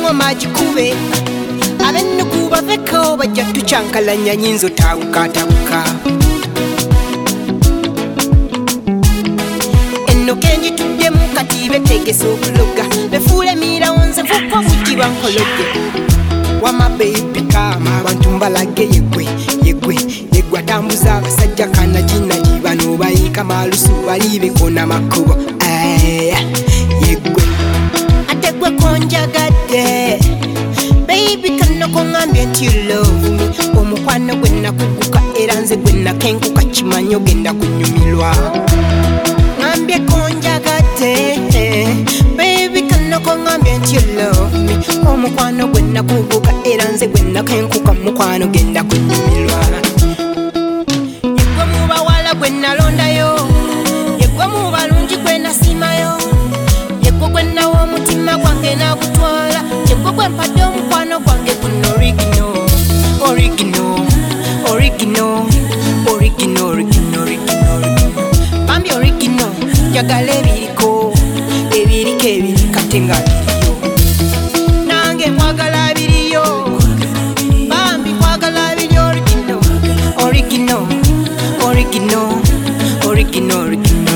engoma gikube abennugu baveko bajja tucyankalanya nyinzo tawukatabuka enno kenjituddemu kati betegesa okuloga befuula emiirawo nze fuko bugiba nkologe wama baby kama abantu mbalage yegwe atambuza abasajja kanajinagi bano bayika malusu balibe kona makubo yegwe ate gwe konjagadde baby kano kongambye nti you love me omukwano gwe nakuguka era nze gwe nakenkuka kimanyi ogenda kunyumirwa ngambye konjagadde baby kano kongambye nti you love me omukwano gwe nakuguka era nze gwe nakenkuka mukwano genda kunyumirwa yegwe mubawala gwe nalondayo yegwe mubalungi gwe nasimayo yegwe gwe nawo omutima gwange nagutwala yegwe gwe mpadde omukwano gwange guno original bambi original njagala ebiriko ebiri kate nga biriyo nange nkwagala biriyo bambi nkwagala biri original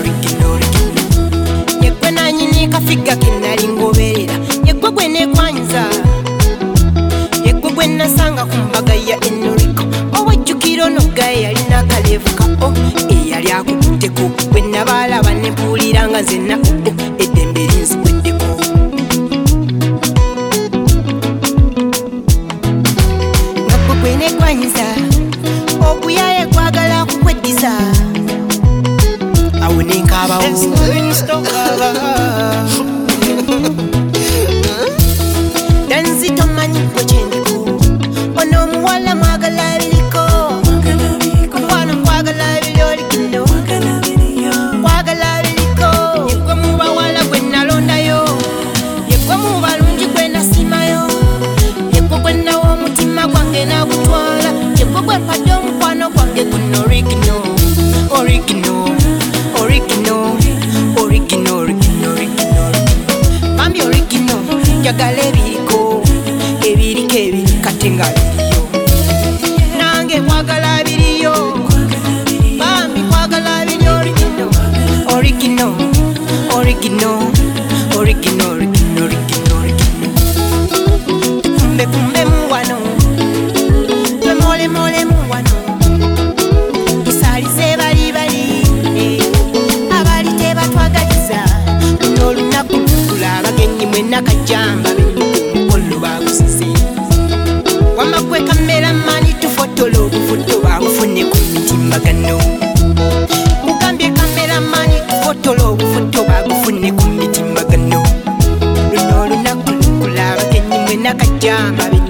yegwe nanyini kafiga kenali ngoberera yegwe gwe nekwanyiza yegwe gwe nasanga ku mbaga ya Enrico owajjukiro nogaye yalina akalevuka eyali akukutteko bwe nabalaba ne mpulira nga nzenna eddembe linzigweddeko nga gwe gwe nekwanyiza okuyaye kwagala kukweddiza awo nenkabawo danzitomanyi gwe kyendiko ono omuwala mwagala biriko mukwano kwagala biri origino kwagala biriko yegwe mubawala gwe nalondayo yegwe mubalungi gwe nasimayo yegwe gwe nawo omutima gwange nagutwala yegwe gwe mpadde omukwano gwange guno original bambi original njagala ebiriko ebiri kate nga biriyo nange nkwagala biriyo bambi nkwagala biri original kumbe mu wano twemole mu wano tusalize bali abali tebatwagaliza luno olunaku lukula abagenyi mwenna kajjamba benyukumukolo bagusize wamagwe kameramani tufotola obufoto babufune ku mitimbagano mugambye kameramani tufotola obufoto babufune ku mitimbagano luno olunaku lukula abagenyi mwenna kajjamba